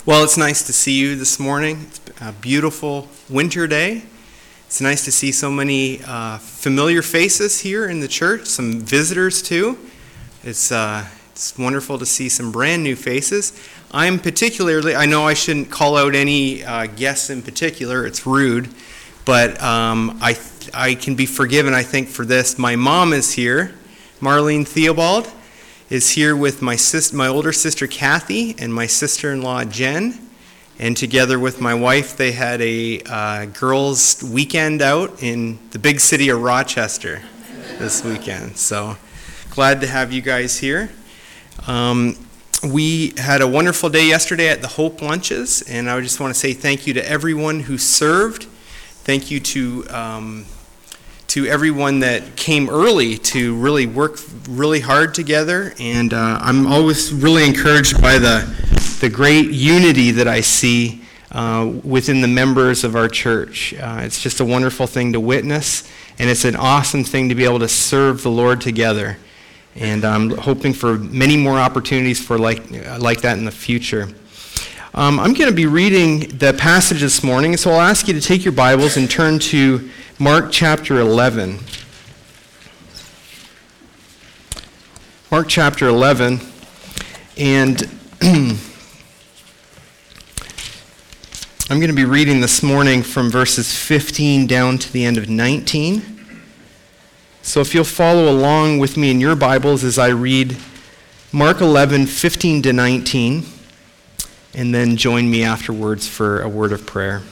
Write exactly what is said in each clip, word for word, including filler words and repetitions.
Well, it's nice to see you this morning. It's a beautiful winter day. It's nice to see so many uh, familiar faces here in the church, some visitors too. It's uh, it's wonderful to see some brand new faces. I'm particularly, I know I shouldn't call out any uh, guests in particular, it's rude, but um, I I can be forgiven, I think, for this. My mom is here, Marlene Theobald, is here with my sis, my older sister Kathy and my sister-in-law Jen, and together with my wife they had a uh, girls' weekend out in the big city of Rochester this weekend. So glad to have you guys here. Um, we had a wonderful day yesterday at the Hope Lunches, and I just want to say thank you to everyone who served. Thank you to um, to everyone that came early to really work really hard together, and uh, I'm always really encouraged by the the great unity that I see uh, within the members of our church. Uh, it's just a wonderful thing to witness, and it's an awesome thing to be able to serve the Lord together. And I'm hoping for many more opportunities for like like that in the future. Um, I'm going to be reading the passage this morning, so I'll ask you to take your Bibles and turn to Mark chapter eleven. Mark chapter eleven, and I'm going to be reading this morning from verses fifteen down to the end of nineteen. So if you'll follow along with me in your Bibles as I read Mark eleven, fifteen to nineteen, and then join me afterwards for a word of prayer.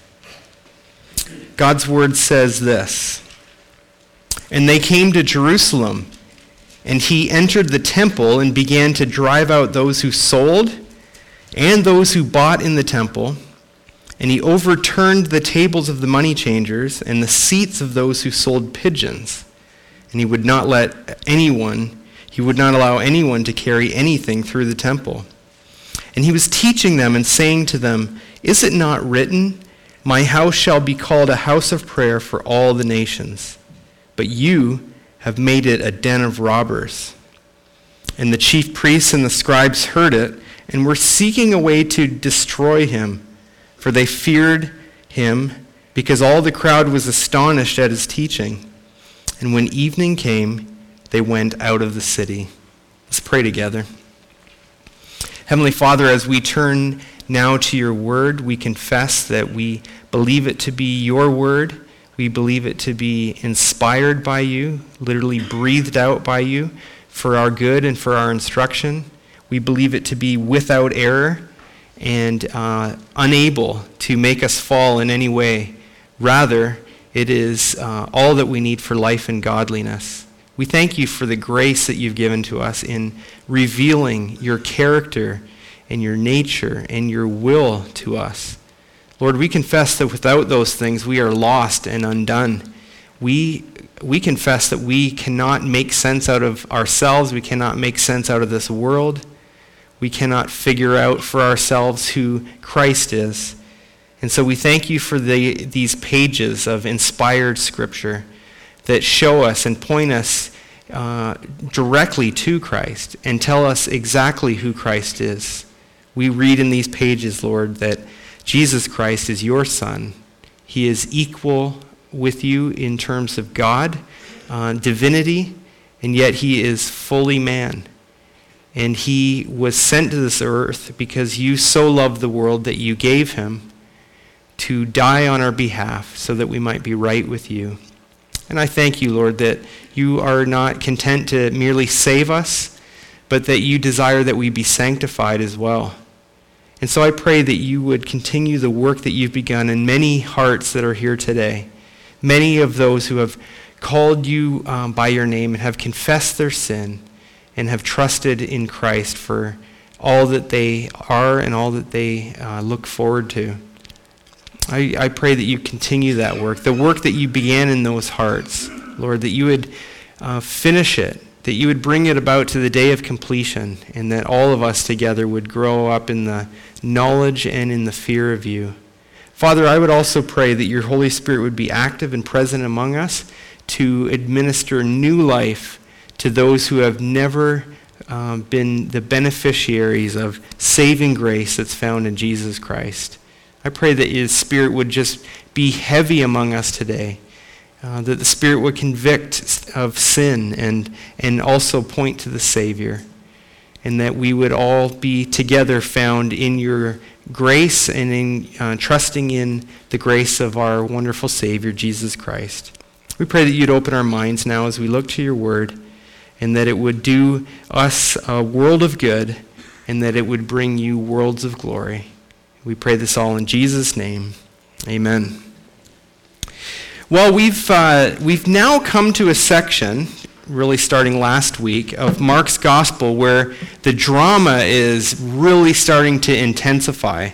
God's word says this: "And they came to Jerusalem, and he entered the temple and began to drive out those who sold and those who bought in the temple. And he overturned the tables of the money changers and the seats of those who sold pigeons. And he would not let anyone, he would not allow anyone to carry anything through the temple. And he was teaching them and saying to them, 'Is it not written, my house shall be called a house of prayer for all the nations? But you have made it a den of robbers.' And the chief priests and the scribes heard it and were seeking a way to destroy him, for they feared him, because all the crowd was astonished at his teaching. And when evening came, they went out of the city." Let's pray together. Heavenly Father, as we turn now to your word, we confess that we believe it to be your word. We believe it to be inspired by you, literally breathed out by you for our good and for our instruction. We believe it to be without error and uh, unable to make us fall in any way. Rather, it is uh, all that we need for life and godliness. We thank you for the grace that you've given to us in revealing your character and your nature and your will to us. Lord, we confess that without those things we are lost and undone. We we confess that we cannot make sense out of ourselves. We cannot make sense out of this world. We cannot figure out for ourselves who Christ is. And so we thank you for the, these pages of inspired scripture that show us and point us uh, directly to Christ and tell us exactly who Christ is. We read in these pages, Lord, that Jesus Christ is your Son. He is equal with you in terms of God, uh, divinity, and yet he is fully man. And he was sent to this earth because you so loved the world that you gave him to die on our behalf so that we might be right with you. And I thank you, Lord, that you are not content to merely save us, but that you desire that we be sanctified as well. And so I pray that you would continue the work that you've begun in many hearts that are here today, many of those who have called you um, by your name and have confessed their sin and have trusted in Christ for all that they are and all that they uh, look forward to. I, I pray that you continue that work, the work that you began in those hearts, Lord, that you would uh, finish it, that you would bring it about to the day of completion, and that all of us together would grow up in the knowledge and in the fear of you. Father, I would also pray that your Holy Spirit would be active and present among us to administer new life to those who have never um, been the beneficiaries of saving grace that's found in Jesus Christ. I pray that His Spirit would just be heavy among us today, uh, that the Spirit would convict of sin and, and also point to the Savior, and that we would all be together found in your grace and in uh, trusting in the grace of our wonderful Savior, Jesus Christ. We pray that you'd open our minds now as we look to your word, and that it would do us a world of good, and that it would bring you worlds of glory. We pray this all in Jesus' name. Amen. Well, we've uh, we've now come to a section, really starting last week, of Mark's gospel where the drama is really starting to intensify.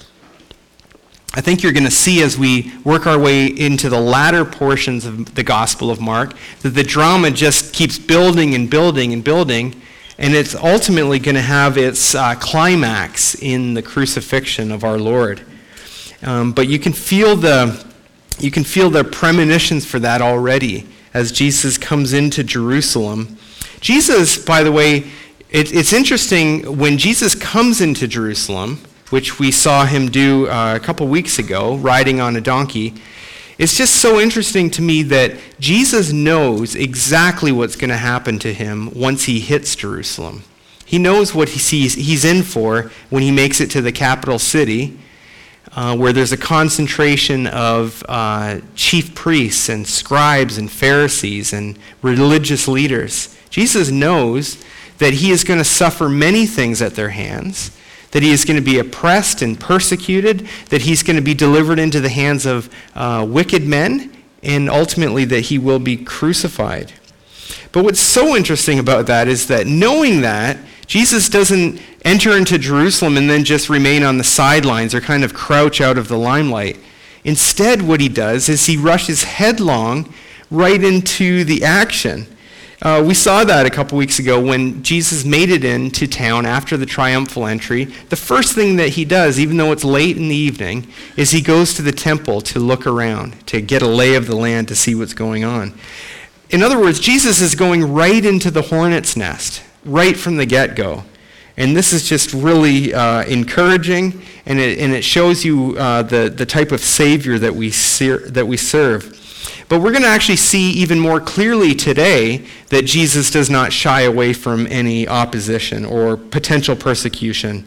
I think you're going to see as we work our way into the latter portions of the Gospel of Mark that the drama just keeps building and building and building, and it's ultimately going to have its uh, climax in the crucifixion of our Lord. Um, but you can feel the you can feel the premonitions for that already as Jesus comes into Jerusalem. Jesus, by the way, it, it's interesting when Jesus comes into Jerusalem, which we saw him do uh, a couple weeks ago, riding on a donkey. It's just so interesting to me that Jesus knows exactly what's going to happen to him once he hits Jerusalem. He knows what he sees he's in for when he makes it to the capital city, uh, where there's a concentration of uh, chief priests and scribes and Pharisees and religious leaders. Jesus knows that he is going to suffer many things at their hands, that he is going to be oppressed and persecuted, that he's going to be delivered into the hands of uh, wicked men, and ultimately that he will be crucified. But what's so interesting about that is that knowing that, Jesus doesn't enter into Jerusalem and then just remain on the sidelines or kind of crouch out of the limelight. Instead, what he does is he rushes headlong right into the action. Uh, we saw that a couple weeks ago when Jesus made it into town after the triumphal entry. The first thing that he does, even though it's late in the evening, is he goes to the temple to look around, to get a lay of the land, to see what's going on. In other words, Jesus is going right into the hornet's nest, right from the get-go. And this is just really uh, encouraging, and it, and it shows you uh, the, the type of Savior that we ser- that we serve. But we're going to actually see even more clearly today that Jesus does not shy away from any opposition or potential persecution.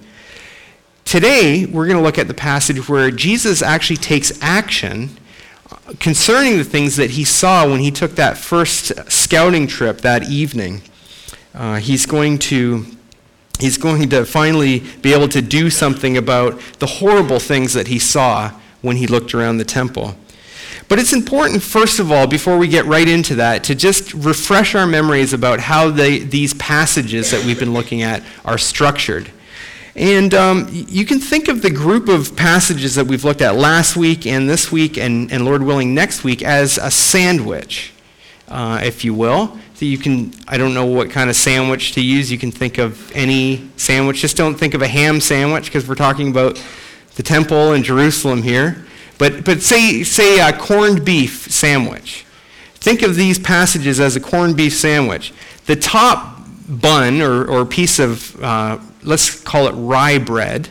Today, we're going to look at the passage where Jesus actually takes action concerning the things that he saw when he took that first scouting trip that evening. Uh, he's going to he's going to finally be able to do something about the horrible things that he saw when he looked around the temple. But it's important, first of all, before we get right into that, to just refresh our memories about how they, these passages that we've been looking at are structured. And um, you can think of the group of passages that we've looked at last week and this week and, and Lord willing, next week as a sandwich, uh, if you will. So you can, I don't know what kind of sandwich to use. You can think of any sandwich. Just don't think of a ham sandwich because we're talking about the temple in Jerusalem here. But but say say a corned beef sandwich. Think of these passages as a corned beef sandwich. The top bun or, or piece of, uh, let's call it rye bread,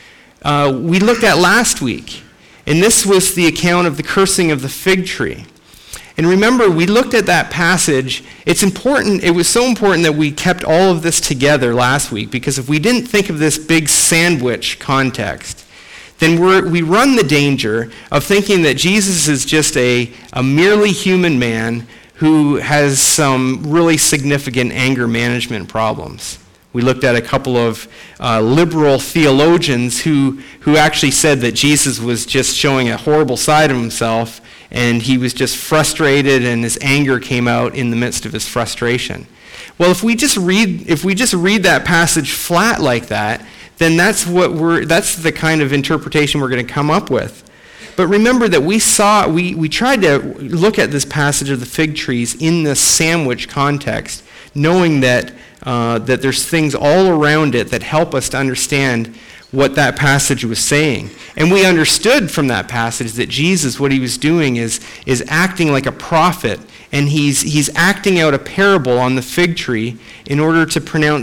uh, we looked at last week. And this was the account of the cursing of the fig tree. And remember, we looked at that passage. It's important, it was so important that we kept all of this together last week, because if we didn't think of this big sandwich context, then we're, we run the danger of thinking that Jesus is just a, a merely human man who has some really significant anger management problems. We looked at a couple of uh, liberal theologians who, who actually said that Jesus was just showing a horrible side of himself, and he was just frustrated, and his anger came out in the midst of his frustration. Well, if we just read, if we just read that passage flat like that, then that's what we're that's the kind of interpretation we're going to come up with. But remember that we saw we, we tried to look at this passage of the fig trees in the sandwich context, knowing that uh, that there's things all around it that help us to understand what that passage was saying. And we understood from that passage that Jesus, what he was doing is is acting like a prophet, and he's he's acting out a parable on the fig tree in order to pronounce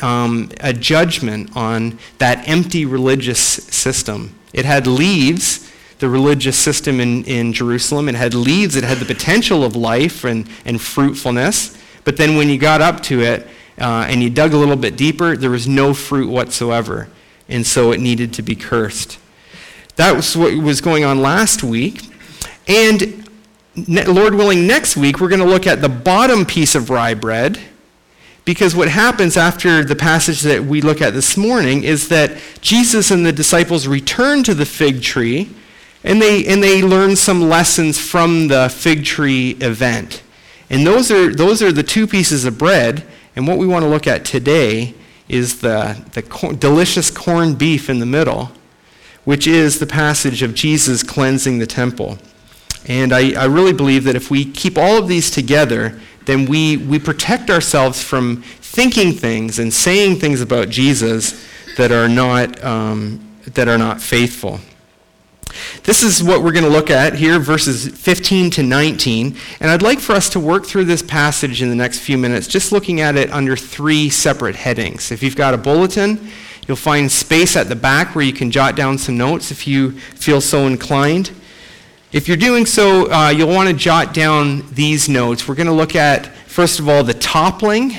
um, a judgment on that empty religious system. It had leaves, the religious system in, in Jerusalem. It had leaves. It had the potential of life and, and fruitfulness. But then when you got up to it uh, and you dug a little bit deeper, there was no fruit whatsoever. And so it needed to be cursed. That was what was going on last week. And Lord willing, next week we're going to look at the bottom piece of rye bread, because what happens after the passage that we look at this morning is that Jesus and the disciples return to the fig tree, and they and they learn some lessons from the fig tree event. And those are those are the two pieces of bread, and what we want to look at today is the, the cor- delicious corned beef in the middle, which is the passage of Jesus cleansing the temple. And I, I really believe that if we keep all of these together, then we, we protect ourselves from thinking things and saying things about Jesus that are not, um, that are not faithful. This is what we're going to look at here, verses fifteen to nineteen. And I'd like for us to work through this passage in the next few minutes, just looking at it under three separate headings. If you've got a bulletin, you'll find space at the back where you can jot down some notes if you feel so inclined. If you're doing so, uh, you'll want to jot down these notes. We're going to look at, first of all, the toppling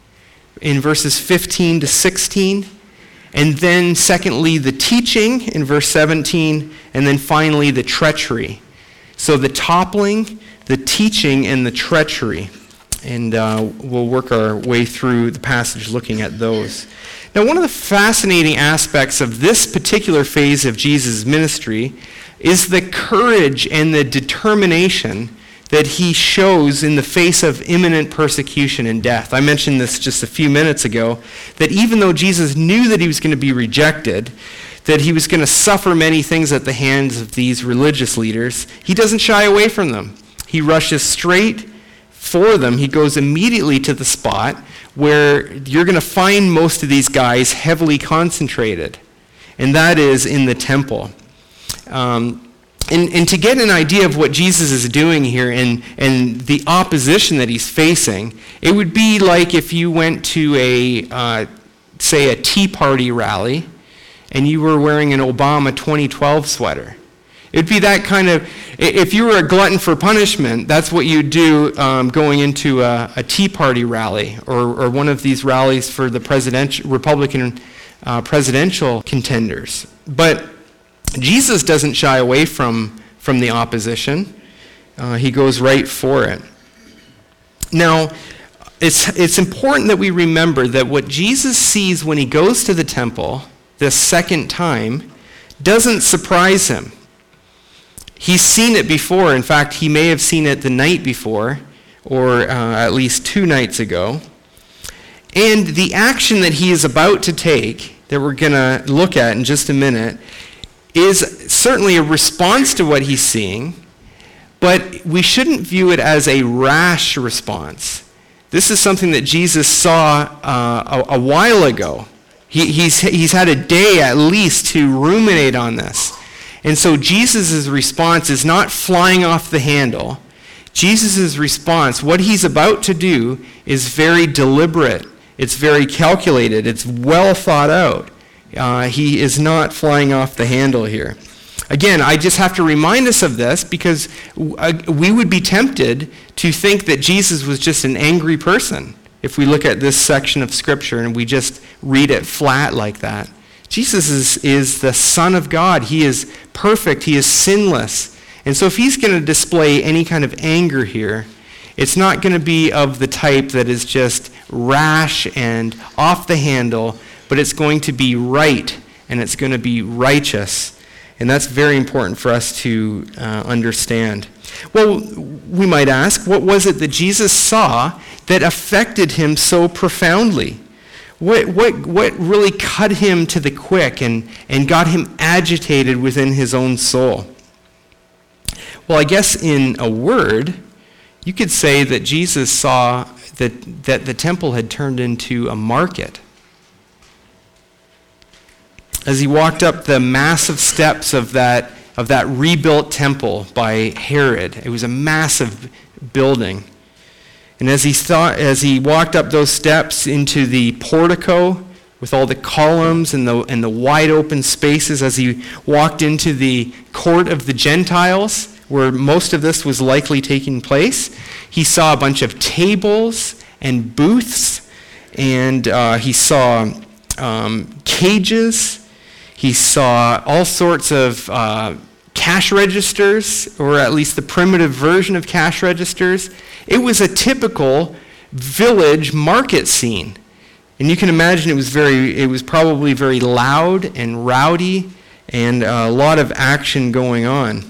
in verses fifteen to sixteen, and then secondly, the teaching in verse seventeen, and then finally, the treachery. So the toppling, the teaching, and the treachery. And uh, we'll work our way through the passage looking at those. Now, one of the fascinating aspects of this particular phase of Jesus' ministry is the courage and the determination that he shows in the face of imminent persecution and death. I mentioned this just a few minutes ago, that even though Jesus knew that he was going to be rejected, that he was going to suffer many things at the hands of these religious leaders, he doesn't shy away from them. He rushes straight for them. He goes immediately to the spot where you're going to find most of these guys heavily concentrated, and that is in the temple. Um, and, and to get an idea of what Jesus is doing here and, and the opposition that he's facing, it would be like if you went to a, uh, say, a Tea Party rally, and you were wearing an Obama twenty twelve sweater. It would be that kind of, if you were a glutton for punishment, that's what you'd do um, going into a, a Tea Party rally or, or one of these rallies for the presidential, Republican uh, presidential contenders. But Jesus doesn't shy away from, from the opposition. Uh, he goes right for it. Now, it's, it's important that we remember that what Jesus sees when he goes to the temple this second time doesn't surprise him. He's seen it before. In fact, he may have seen it the night before, or uh, at least two nights ago. And the action that he is about to take, that we're going to look at in just a minute, is certainly a response to what he's seeing, but we shouldn't view it as a rash response. This is something that Jesus saw uh, a, a while ago. He, he's, he's had a day at least to ruminate on this. And so Jesus' response is not flying off the handle. Jesus' response, what he's about to do, is very deliberate. It's very calculated. It's well thought out. Uh, he is not flying off the handle here. Again, I just have to remind us of this because uh, we would be tempted to think that Jesus was just an angry person if we look at this section of Scripture and we just read it flat like that. Jesus is, is the Son of God. He is perfect. He is sinless. And so if he's going to display any kind of anger here, it's not going to be of the type that is just rash and off the handle, but it's going to be right, and it's going to be righteous. And that's very important for us to uh, understand. Well, we might ask, what was it that Jesus saw that affected him so profoundly? What, what, what really cut him to the quick and, and got him agitated within his own soul? Well, I guess in a word, you could say that Jesus saw that, that the temple had turned into a market. As he walked up the massive steps of that, of that rebuilt temple by Herod, it was a massive building. And as he thought, as he walked up those steps into the portico with all the columns and the and the wide open spaces, as he walked into the court of the Gentiles, where most of this was likely taking place, he saw a bunch of tables and booths, and uh, he saw um, cages. He saw all sorts of uh, cash registers, or at least the primitive version of cash registers. It was a typical village market scene. And you can imagine it was very, it was probably very loud and rowdy and a lot of action going on.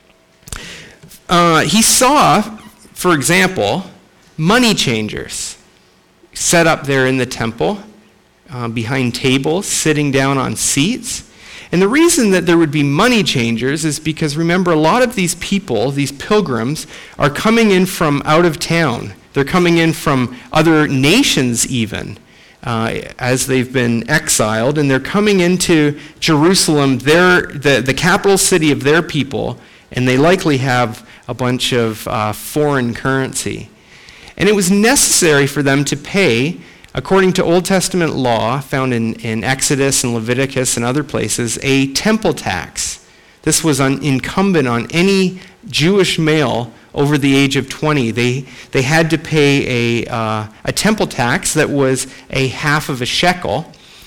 Uh, he saw, for example, money changers set up there in the temple uh, behind tables, sitting down on seats. And the reason that there would be money changers is because, remember, a lot of these people, these pilgrims, are coming in from out of town. They're coming in from other nations even, uh, as they've been exiled, and they're coming into Jerusalem, their, the, the capital city of their people, and they likely have a bunch of uh, foreign currency. And it was necessary for them to pay, according to Old Testament law found in, in Exodus and Leviticus and other places, a temple tax. This was un, incumbent on any Jewish male over the age of twenty. They, they had to pay a, uh, a temple tax that was a half of a shekel.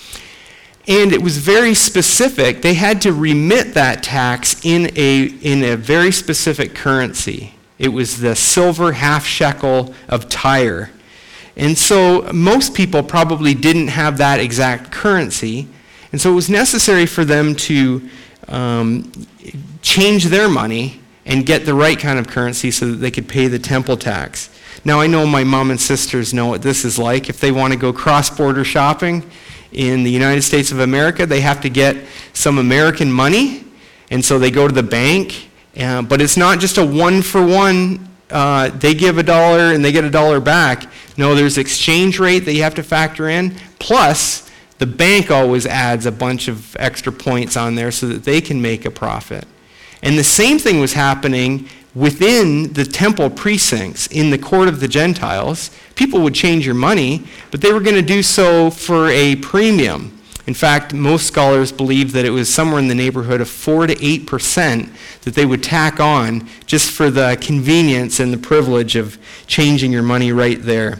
And it was very specific. They had to remit that tax in a, in a very specific currency. It was the silver half shekel of Tyre. And so most people probably didn't have that exact currency. And so it was necessary for them to um, change their money and get the right kind of currency so that they could pay the temple tax. Now, I know my mom and sisters know what this is like. If they want to go cross-border shopping in the United States of America, they have to get some American money. And so they go to the bank. Uh, but it's not just a one-for-one. Uh, they give a dollar and they get a dollar back. No, there's exchange rate that you have to factor in. Plus, the bank always adds a bunch of extra points on there so that they can make a profit. And the same thing was happening within the temple precincts in the court of the Gentiles. People would change your money, but they were going to do so for a premium. In fact, most scholars believe that it was somewhere in the neighborhood of four to eight percent that they would tack on just for the convenience and the privilege of changing your money right there.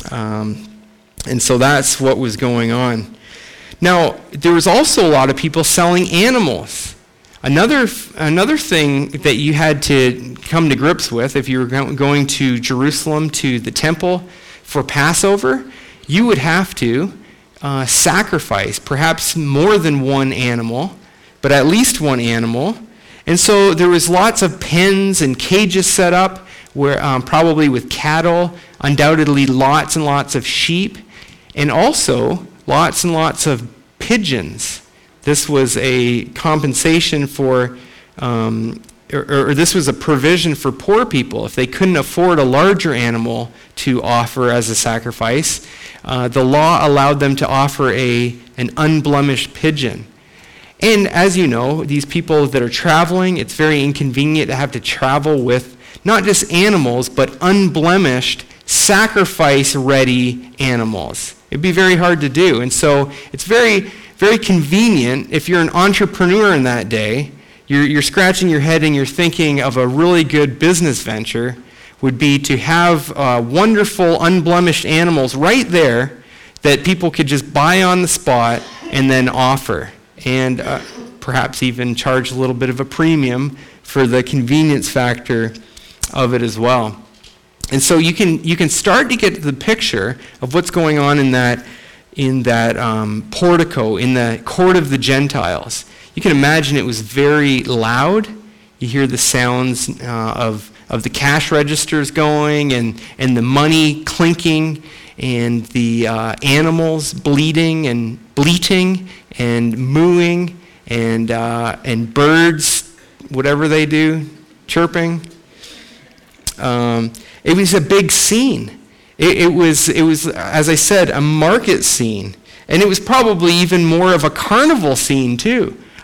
Um, and so that's what was going on. Now, there was also a lot of people selling animals. Another, another thing that you had to come to grips with if you were going to Jerusalem, to the temple for Passover, you would have to Uh, sacrifice, perhaps more than one animal, but at least one animal. And so there was lots of pens and cages set up, where um, probably with cattle, undoubtedly lots and lots of sheep, and also lots and lots of pigeons. This was a compensation for, um, or, or this was a provision for poor people. If they couldn't afford a larger animal to offer as a sacrifice, Uh, the law allowed them to offer a an unblemished pigeon. And as you know, these people that are traveling, it's very inconvenient to have to travel with not just animals, but unblemished, sacrifice-ready animals. It'd be very hard to do. And so it's very, very convenient if you're an entrepreneur in that day, you're, you're scratching your head and you're thinking of a really good business venture, would be to have uh, wonderful, unblemished animals right there that people could just buy on the spot and then offer, and uh, perhaps even charge a little bit of a premium for the convenience factor of it as well. And so you can you can start to get the picture of what's going on in that in that um, portico, in the court of the Gentiles. You can imagine it was very loud. You hear the sounds uh, of of the cash registers going, and, and the money clinking, and the uh, animals bleating and bleating and mooing, and uh, and birds, whatever they do, chirping. Um, it was a big scene. It, it was it was as I said, a market scene, and it was probably even more of a carnival scene too.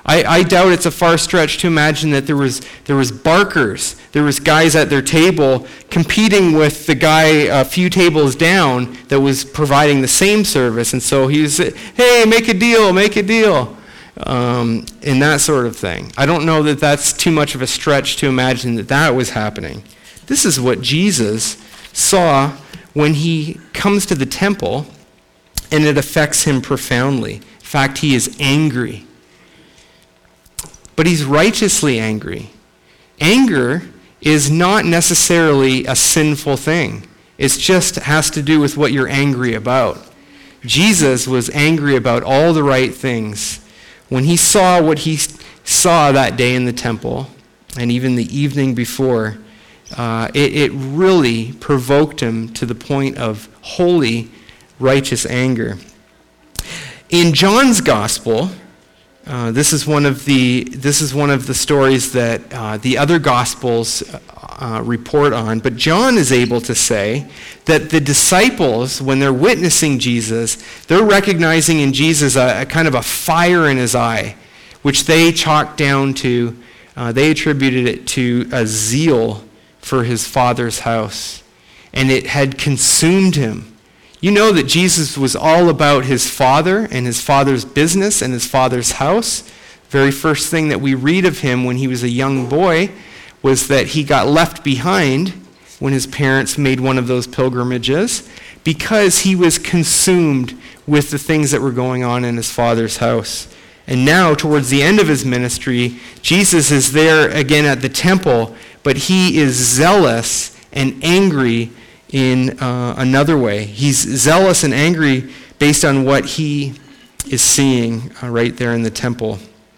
I, I doubt it's a far stretch to imagine that there was there was barkers, there was guys at their table competing with the guy a few tables down that was providing the same service. And so he was, hey, make a deal, make a deal, um, and that sort of thing. I don't know that that's too much of a stretch to imagine that that was happening. This is what Jesus saw when he comes to the temple, and it affects him profoundly. In fact, he is angry. But he's righteously angry. Anger is not necessarily a sinful thing. It just has to do with what you're angry about. Jesus was angry about all the right things. When he saw what he saw that day in the temple, and even the evening before, uh, it, it really provoked him to the point of holy, righteous anger. In John's gospel, Uh, this is one of the this is one of the stories that uh, the other Gospels uh, report on. But John is able to say that the disciples, when they're witnessing Jesus, they're recognizing in Jesus a, a kind of a fire in his eye, which they chalked down to, uh, they attributed it to a zeal for his Father's house, and it had consumed him. You know that Jesus was all about his Father and his Father's business and his Father's house. Very first thing that we read of him when he was a young boy was that he got left behind when his parents made one of those pilgrimages because he was consumed with the things that were going on in his Father's house. And now, towards the end of his ministry, Jesus is there again at the temple, but he is zealous and angry in uh, another way. He's zealous and angry based on what he is seeing uh, right there in the temple.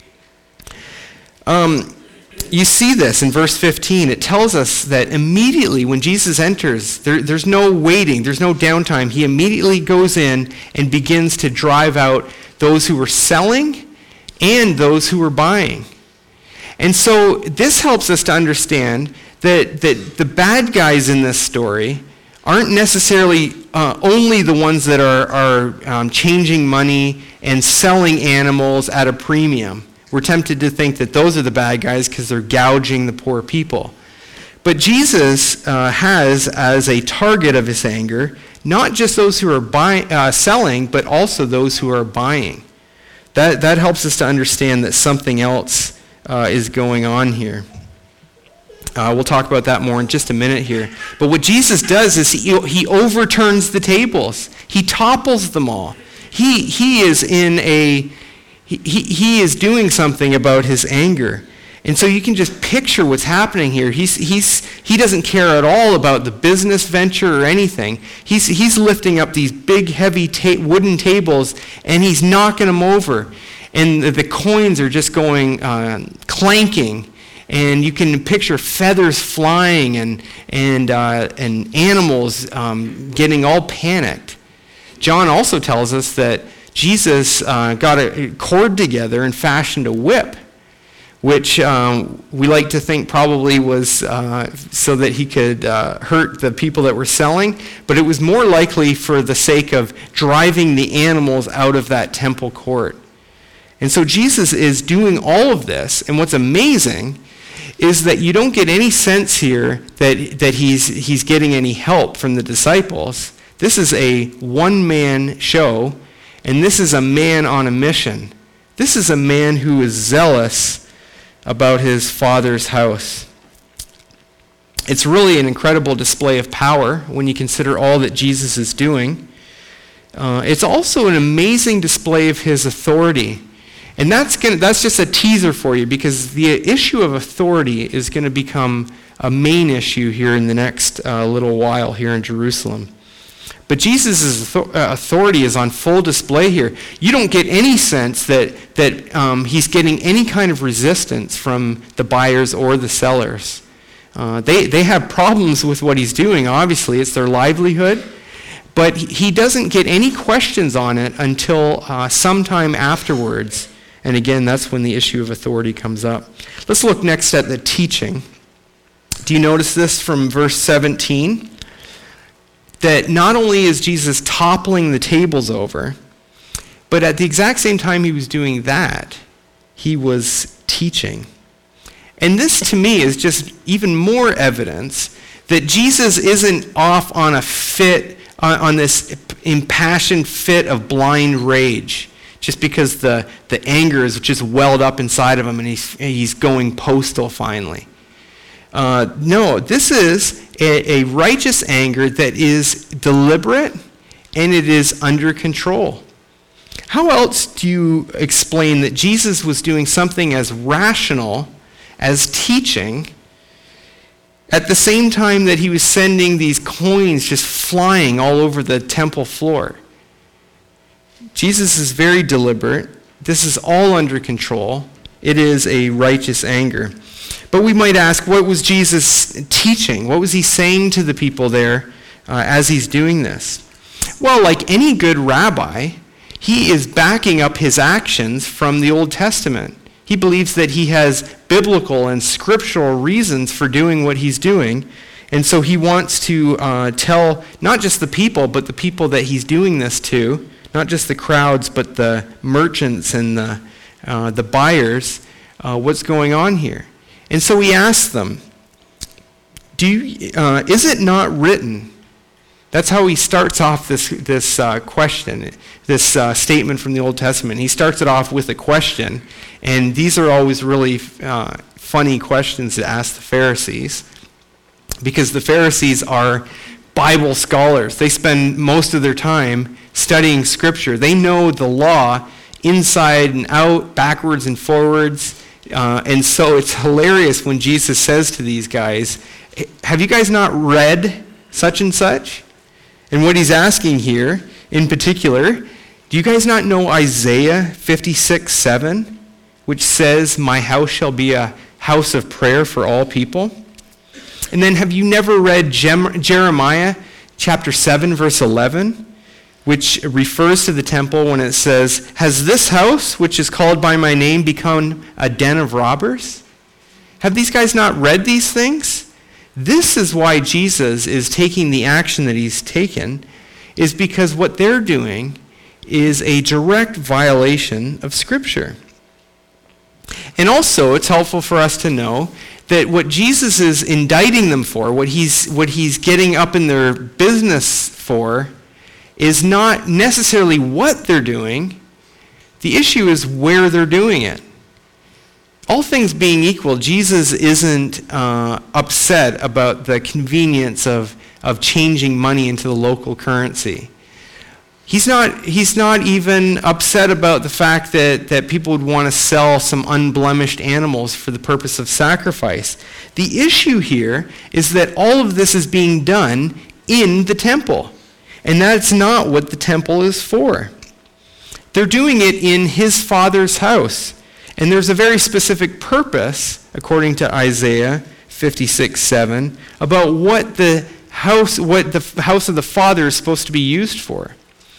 Um, you see this in verse fifteen. It tells us that immediately when Jesus enters, there, there's no waiting, there's no downtime. He immediately goes in and begins to drive out those who were selling and those who were buying. And so this helps us to understand that, that the bad guys in this story aren't necessarily uh, only the ones that are, are um, changing money and selling animals at a premium. We're tempted to think that those are the bad guys because they're gouging the poor people. But Jesus uh, has as a target of his anger not just those who are buy, uh, selling, but also those who are buying. That, that helps us to understand that something else uh, is going on here. Uh, we'll talk about that more in just a minute here. But what Jesus does is he, he overturns the tables. He topples them all. He, he is in a, he, he is doing something about his anger. And so you can just picture what's happening here. He's, he's, he doesn't care at all about the business venture or anything. He's, he's lifting up these big, heavy ta- wooden tables, and he's knocking them over. And the, the coins are just going, uh, clanking. And you can picture feathers flying and and uh, and animals um, getting all panicked. John also tells us that Jesus uh, got a cord together and fashioned a whip, which um, we like to think probably was uh, so that he could uh, hurt the people that were selling, but it was more likely for the sake of driving the animals out of that temple court. And so Jesus is doing all of this, and what's amazing is that you don't get any sense here that, that he's, he's getting any help from the disciples. This is a one-man show, and this is a man on a mission. This is a man who is zealous about his Father's house. It's really an incredible display of power when you consider all that Jesus is doing. Uh, it's also an amazing display of his authority. And that's gonna, that's just a teaser for you, because the issue of authority is going to become a main issue here in the next uh, little while here in Jerusalem. But Jesus' authority is on full display here. You don't get any sense that, that um, he's getting any kind of resistance from the buyers or the sellers. Uh, they, they have problems with what he's doing, obviously. It's their livelihood. But he doesn't get any questions on it until uh, sometime afterwards. And again, that's when the issue of authority comes up. Let's look next at the teaching. Do you notice this from verse seventeen? That not only is Jesus toppling the tables over, but at the exact same time he was doing that, he was teaching. And this, to me, is just even more evidence that Jesus isn't off on a fit, on, on this impassioned fit of blind rage, just because the, the anger is just welled up inside of him and he's, he's going postal finally. Uh, no, this is a, a righteous anger that is deliberate and it is under control. How else do you explain that Jesus was doing something as rational as teaching at the same time that he was sending these coins just flying all over the temple floor? Jesus is very deliberate. This is all under control. It is a righteous anger. But we might ask, what was Jesus teaching? What was he saying to the people there uh, as he's doing this? Well, like any good rabbi, he is backing up his actions from the Old Testament. He believes that he has biblical and scriptural reasons for doing what he's doing. And so he wants to uh, tell not just the people, but the people that he's doing this to, not just the crowds, but the merchants and the, uh, the buyers, uh, what's going on here. And so he asks them, "Do you, uh, is it not written?" That's how he starts off this, this uh, question, this uh, statement from the Old Testament. He starts it off with a question, and these are always really uh, funny questions to ask the Pharisees, because the Pharisees are Bible scholars. They spend most of their time studying Scripture. They know the law inside and out, backwards and forwards. Uh, and so it's hilarious when Jesus says to these guys, "Have you guys not read such and such?" And what he's asking here, in particular, do you guys not know Isaiah fifty-six seven, which says, "My house shall be a house of prayer for all people"? And then have you never read Jem- Jeremiah chapter seven, verse eleven, which refers to the temple when it says, "Has this house, which is called by my name, become a den of robbers?" Have these guys not read these things? This is why Jesus is taking the action that he's taken, is because what they're doing is a direct violation of Scripture. And also, it's helpful for us to know that what Jesus is indicting them for, what he's, what he's getting up in their business for, is not necessarily what they're doing. The issue is where they're doing it. All things being equal, Jesus isn't uh, upset about the convenience of, of changing money into the local currency. He's not, he's not even upset about the fact that, that people would want to sell some unblemished animals for the purpose of sacrifice. The issue here is that all of this is being done in the temple. And that's not what the temple is for. They're doing it in his Father's house. And there's a very specific purpose, according to Isaiah fifty-six seven, about what the house, what the house of the Father is supposed to be used for.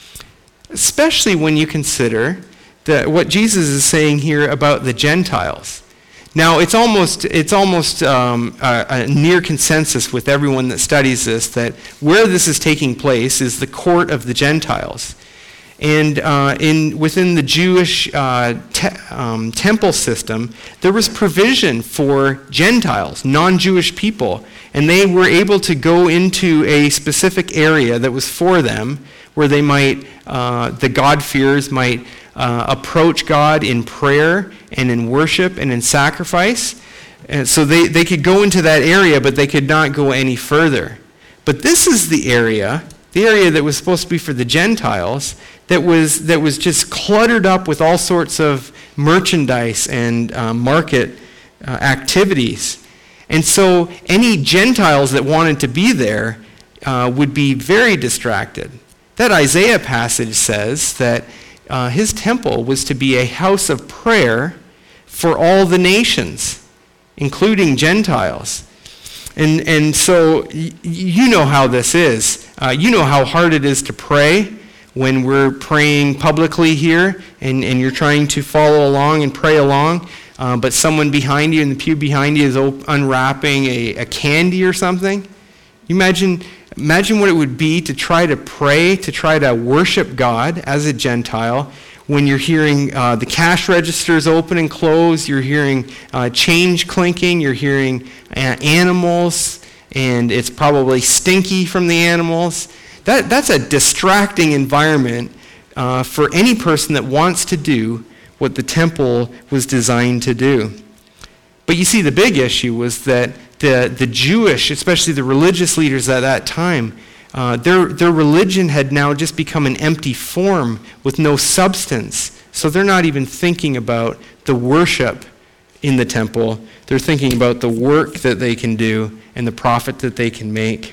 Especially when you consider the, what Jesus is saying here about the Gentiles. Now, it's almost, it's almost um, a, a near consensus with everyone that studies this that where this is taking place is the court of the Gentiles. And uh, in within the Jewish uh, te- um, temple system, there was provision for Gentiles, non-Jewish people, and they were able to go into a specific area that was for them, where they might, uh, the God-fearers might uh, approach God in prayer and in worship and in sacrifice. And so they, they could go into that area, but they could not go any further. But this is the area, the area that was supposed to be for the Gentiles, that was that was just cluttered up with all sorts of merchandise and uh, market uh, activities. And so any Gentiles that wanted to be there uh, would be very distracted. That Isaiah passage says that uh, his temple was to be a house of prayer for all the nations, including Gentiles. And, and so y- you know how this is. Uh, you know how hard it is to pray when we're praying publicly here and, and you're trying to follow along and pray along, uh, but someone behind you in the pew behind you is op- unwrapping a, a candy or something. You imagine, imagine what it would be to try to pray, to try to worship God as a Gentile when you're hearing uh, the cash registers open and close, you're hearing uh, change clinking, you're hearing uh, animals, and it's probably stinky from the animals. That, that's a distracting environment uh, for any person that wants to do what the temple was designed to do. But you see, the big issue was that the, the Jewish, especially the religious leaders at that time, Uh, their, their religion had now just become an empty form with no substance. So they're not even thinking about the worship in the temple. They're thinking about the work that they can do and the profit that they can make.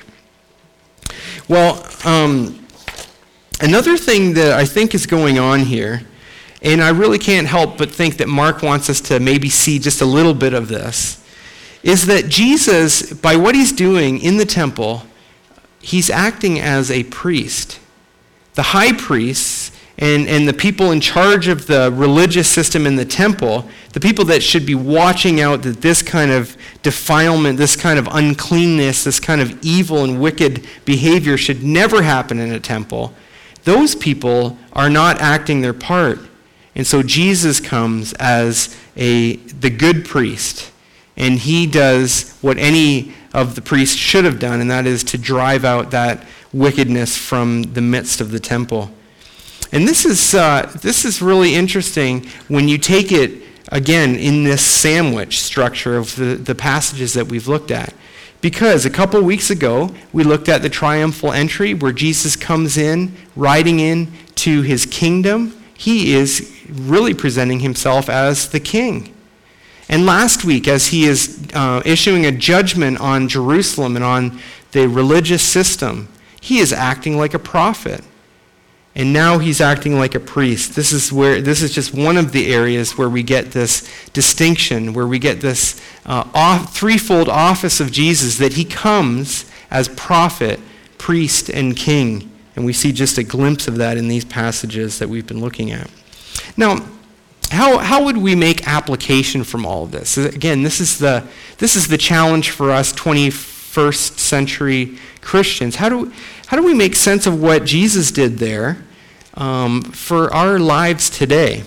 Well, um, another thing that I think is going on here, and I really can't help but think that Mark wants us to maybe see just a little bit of this, is that Jesus, by what he's doing in the temple, he's acting as a priest. The high priests and, and the people in charge of the religious system in the temple, the people that should be watching out that this kind of defilement, this kind of uncleanness, this kind of evil and wicked behavior should never happen in a temple, those people are not acting their part. And so Jesus comes as a the good priest, and he does what any of the priests should have done, and that is to drive out that wickedness from the midst of the temple. And this is uh, this is really interesting when you take it, again, in this sandwich structure of the, the passages that we've looked at. Because a couple weeks ago, we looked at the triumphal entry where Jesus comes in, riding in to his kingdom. He is really presenting himself as the king. And last week, as he is uh, issuing a judgment on Jerusalem and on the religious system, he is acting like a prophet. And now he's acting like a priest. This is where this is just one of the areas where we get this distinction, where we get this uh, off, threefold office of Jesus, that he comes as prophet, priest, and king. And we see just a glimpse of that in these passages that we've been looking at. Now, How, how would we make application from all of this? Again, this is the this is the challenge for us twenty-first century Christians. How do how do we make sense of what Jesus did there um, for our lives today?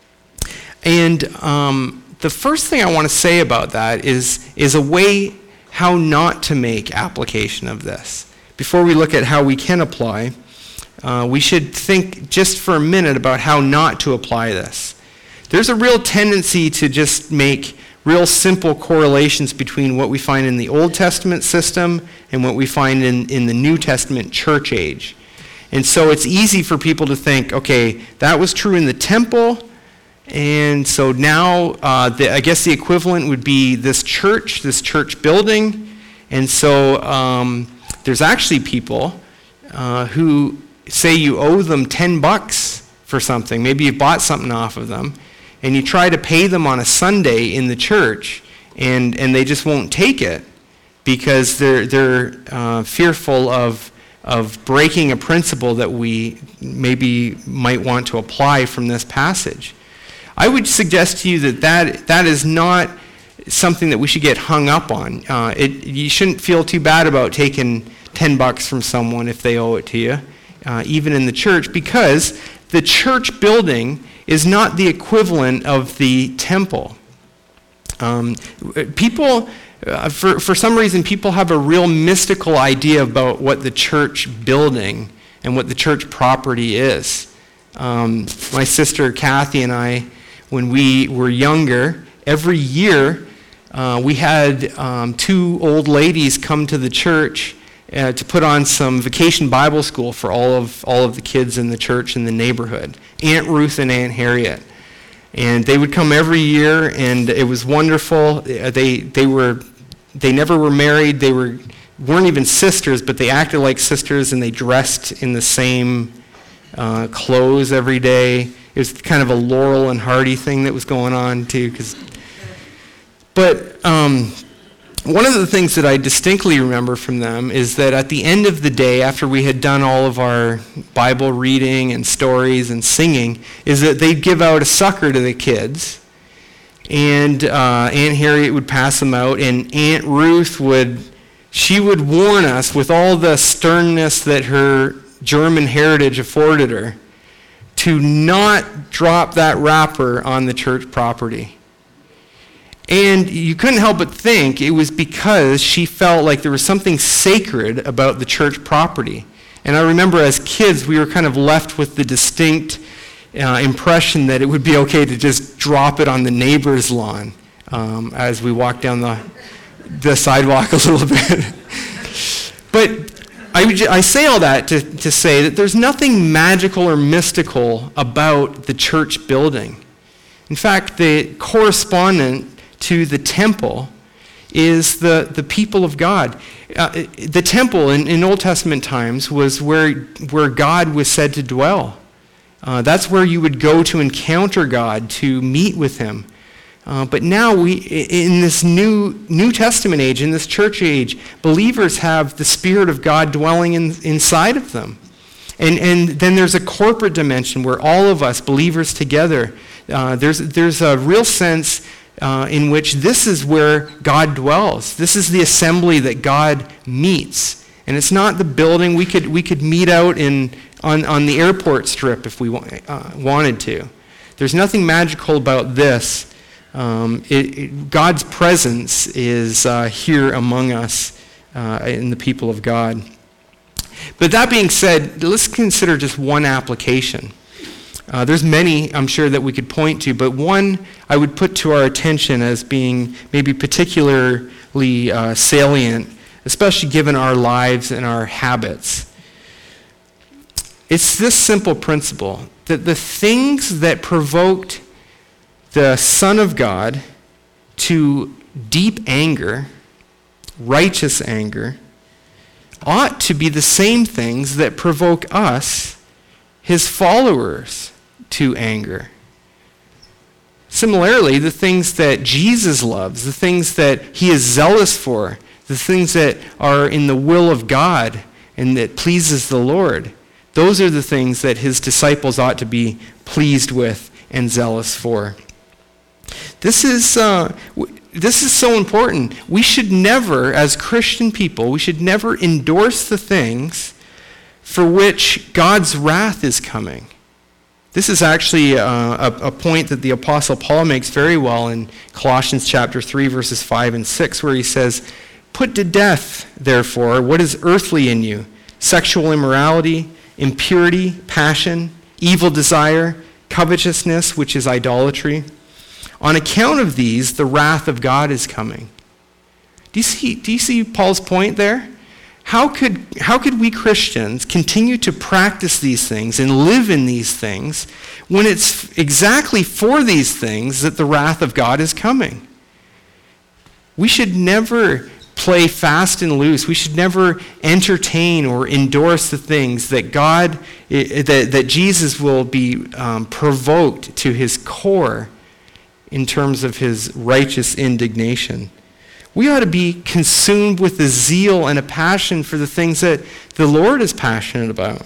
And um, the first thing I want to say about that is is a way how not to make application of this. Before we look at how we can apply, uh, we should think just for a minute about how not to apply this. There's a real tendency to just make real simple correlations between what we find in the Old Testament system and what we find in, in the New Testament church age. And so it's easy for people to think, okay, that was true in the temple, and so now uh, the, I guess the equivalent would be this church, this church building. And so um, there's actually people uh, who say you owe them ten bucks for something. Maybe you bought something off of them, and you try to pay them on a Sunday in the church, and, and they just won't take it because they're they're uh, fearful of of breaking a principle that we maybe might want to apply from this passage. I would suggest to you that that, that is not something that we should get hung up on. Uh, it, you shouldn't feel too bad about taking ten bucks from someone if they owe it to you, uh, even in the church, because the church building is not the equivalent of the temple. Um, people, uh, for, for some reason, people have a real mystical idea about what the church building and what the church property is. Um, my sister Kathy and I, when we were younger, every year uh, we had um, two old ladies come to the church Uh, to put on some vacation Bible school for all of all of the kids in the church in the neighborhood, Aunt Ruth and Aunt Harriet. And they would come every year, and it was wonderful. They they were they never were married. They were weren't even sisters, but they acted like sisters, and they dressed in the same uh, clothes every day. It was kind of a Laurel and Hardy thing that was going on too. Cause, but um, one of the things that I distinctly remember from them is that at the end of the day, after we had done all of our Bible reading and stories and singing, is that they'd give out a sucker to the kids, and uh, Aunt Harriet would pass them out, and Aunt Ruth would, she would warn us with all the sternness that her German heritage afforded her to not drop that wrapper on the church property. And you couldn't help but think it was because she felt like there was something sacred about the church property. And I remember as kids, we were kind of left with the distinct uh, impression that it would be okay to just drop it on the neighbor's lawn um, as we walked down the, the sidewalk a little bit. But I, would, I say all that to, to say that there's nothing magical or mystical about the church building. In fact, the correspondent to the temple is the, the people of God. Uh, the temple in, in Old Testament times was where, where God was said to dwell. Uh, that's where you would go to encounter God, to meet with him. Uh, but now we, in this new New Testament age, in this church age, believers have the Spirit of God dwelling in, inside of them. And, and then there's a corporate dimension where all of us, believers together, uh, there's, there's a real sense uh, in which this is where God dwells. This is the assembly that God meets. And it's not the building. We could, we could meet out in, on, on the airport strip if we uh, wanted to. There's nothing magical about this. Um, it, it, God's presence is uh, here among us uh, in the people of God. But that being said, let's consider just one application. Uh, there's many, I'm sure, that we could point to, but one I would put to our attention as being maybe particularly uh, salient, especially given our lives and our habits. It's this simple principle, that the things that provoked the Son of God to deep anger, righteous anger, ought to be the same things that provoke us, his followers, to anger. Similarly, the things that Jesus loves, the things that he is zealous for, the things that are in the will of God and that pleases the Lord, those are the things that his disciples ought to be pleased with and zealous for. This is uh, w- this is so important. We should never, as Christian people, we should never endorse the things for which God's wrath is coming. This is actually uh, a, a point that the Apostle Paul makes very well in Colossians chapter three, verses five and six, where he says, "Put to death, therefore, what is earthly in you, sexual immorality, impurity, passion, evil desire, covetousness, which is idolatry. On account of these, the wrath of God is coming." Do you see, do you see Paul's point there? How could, how could we Christians continue to practice these things and live in these things when it's exactly for these things that the wrath of God is coming? We should never play fast and loose. We should never entertain or endorse the things that God, that, that Jesus will be um, provoked to his core in terms of his righteous indignation. We ought to be consumed with a zeal and a passion for the things that the Lord is passionate about.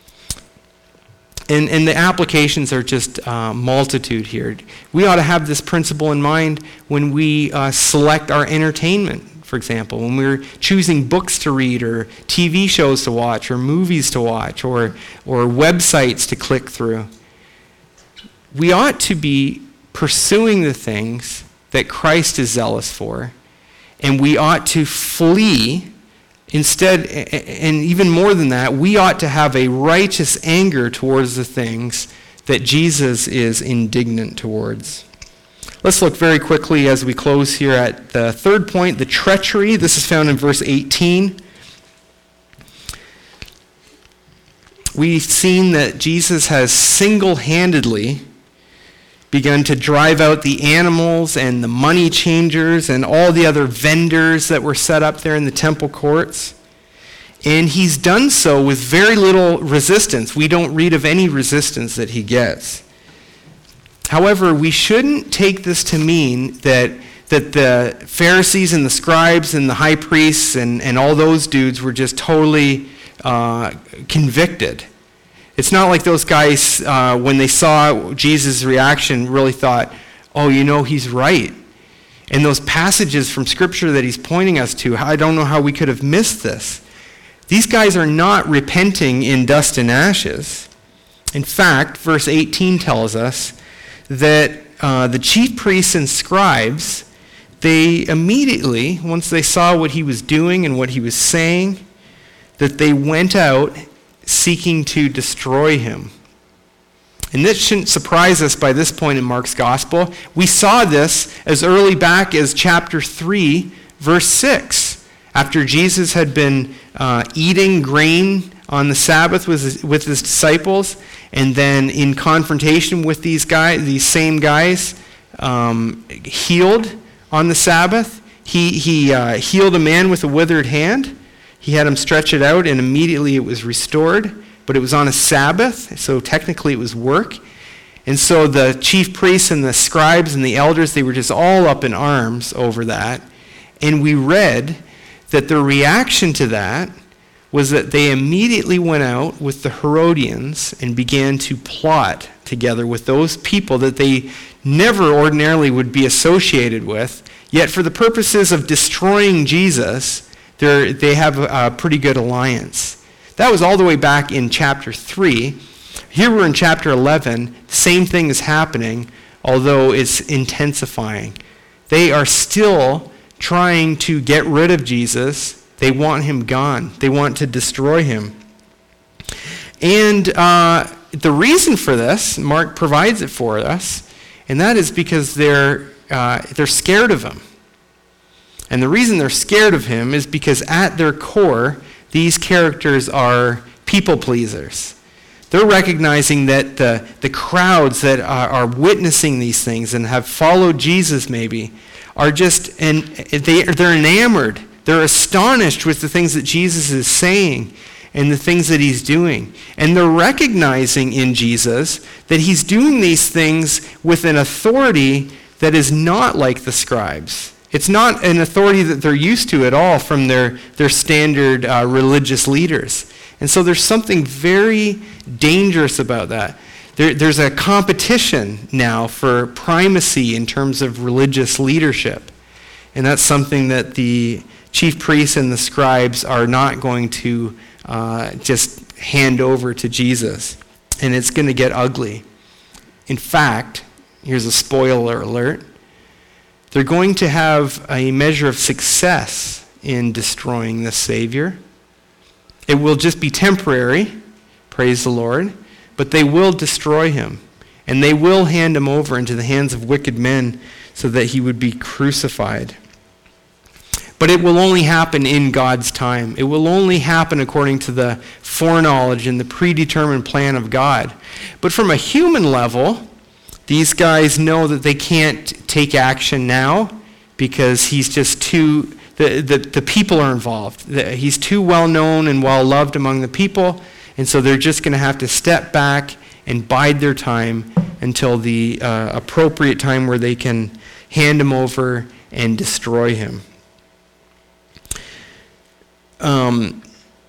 And, and the applications are just uh, multitude here. We ought to have this principle in mind when we uh, select our entertainment, for example, when we're choosing books to read or T V shows to watch or movies to watch or, or websites to click through. We ought to be pursuing the things that Christ is zealous for, and we ought to flee instead, and even more than that, we ought to have a righteous anger towards the things that Jesus is indignant towards. Let's look very quickly as we close here at the third point, the treachery. This is found in verse eighteen. We've seen that Jesus has single-handedly begun to drive out the animals and the money changers and all the other vendors that were set up there in the temple courts. And he's done so with very little resistance. We don't read of any resistance that he gets. However, we shouldn't take this to mean that, that the Pharisees and the scribes and the high priests and, and all those dudes were just totally uh, convicted. It's not like those guys, uh, when they saw Jesus' reaction, really thought, oh, you know, he's right. And those passages from Scripture that he's pointing us to, I don't know how we could have missed this. These guys are not repenting in dust and ashes. In fact, verse eighteen tells us that uh, the chief priests and scribes, they immediately, once they saw what he was doing and what he was saying, that they went out seeking to destroy him. And this shouldn't surprise us by this point in Mark's gospel. We saw this as early back as chapter three, verse six. After Jesus had been uh, eating grain on the Sabbath with his, with his disciples, and then in confrontation with these guys, these same guys, um, healed on the Sabbath. He, he uh, healed a man with a withered hand. He had him stretch it out, and immediately it was restored. But it was on a Sabbath, so technically it was work. And so the chief priests and the scribes and the elders, they were just all up in arms over that. And we read that the reaction to that was that they immediately went out with the Herodians and began to plot together with those people that they never ordinarily would be associated with. Yet for the purposes of destroying Jesus, they have a pretty good alliance. That was all the way back in chapter three. Here we're in chapter eleven. The same thing is happening, although it's intensifying. They are still trying to get rid of Jesus. They want him gone. They want to destroy him. And uh, the reason for this, Mark provides it for us, and that is because they're uh, they're scared of him. And the reason they're scared of him is because at their core, these characters are people pleasers. They're recognizing that the, the crowds that are, are witnessing these things and have followed Jesus maybe are just, and they, they're enamored. They're astonished with the things that Jesus is saying and the things that he's doing. And they're recognizing in Jesus that he's doing these things with an authority that is not like the scribes. It's not an authority that they're used to at all from their, their standard uh, religious leaders. And so there's something very dangerous about that. There, there's a competition now for primacy in terms of religious leadership. And that's something that the chief priests and the scribes are not going to uh, just hand over to Jesus. And it's going to get ugly. In fact, here's a spoiler alert. They're going to have a measure of success in destroying the Savior. It will just be temporary, praise the Lord, but they will destroy him. And they will hand him over into the hands of wicked men so that he would be crucified. But it will only happen in God's time. It will only happen according to the foreknowledge and the predetermined plan of God. But from a human level, these guys know that they can't take action now because he's just too, the, the, the people are involved. The, he's too well known and well loved among the people, and so they're just going to have to step back and bide their time until the uh, appropriate time where they can hand him over and destroy him. Um,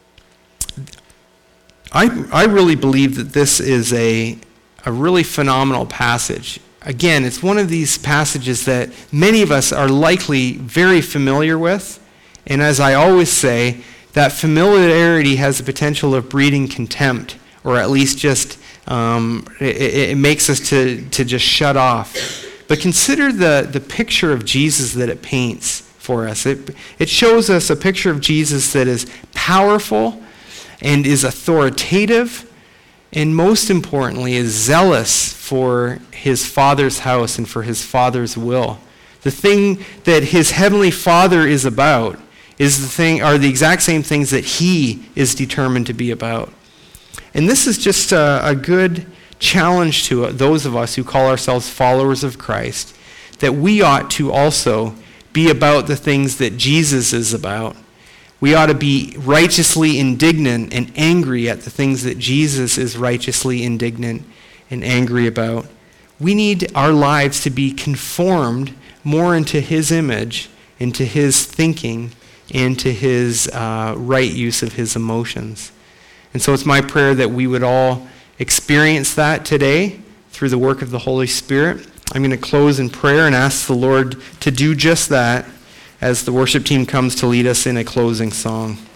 I, I really believe that this is a A really phenomenal passage. Again, it's one of these passages that many of us are likely very familiar with. And as I always say, that familiarity has the potential of breeding contempt, or at least just, um, it, it makes us to, to just shut off. But consider the, the picture of Jesus that it paints for us. It, it shows us a picture of Jesus that is powerful and is authoritative, and most importantly, is zealous for his Father's house and for his Father's will. The thing that his heavenly Father is about is the thing, are the exact same things that he is determined to be about. And this is just a, a good challenge to those of us who call ourselves followers of Christ, that we ought to also be about the things that Jesus is about. We ought to be righteously indignant and angry at the things that Jesus is righteously indignant and angry about. We need our lives to be conformed more into his image, into his thinking, and to his uh, right use of his emotions. And so it's my prayer that we would all experience that today through the work of the Holy Spirit. I'm going to close in prayer and ask the Lord to do just that as the worship team comes to lead us in a closing song.